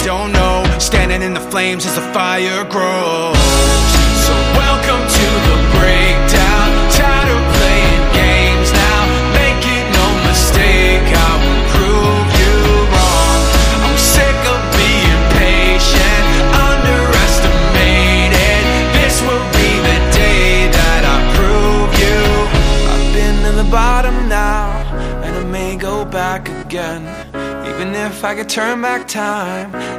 don't know, standing in the flames as the fire grows. So welcome to the breakdown. Tired of playing games now. Make it no mistake, I will prove you wrong. I'm sick of being patient, underestimated. This will be the day that I prove you. I've been to the bottom now, and I may go back again. Even if I could turn back time,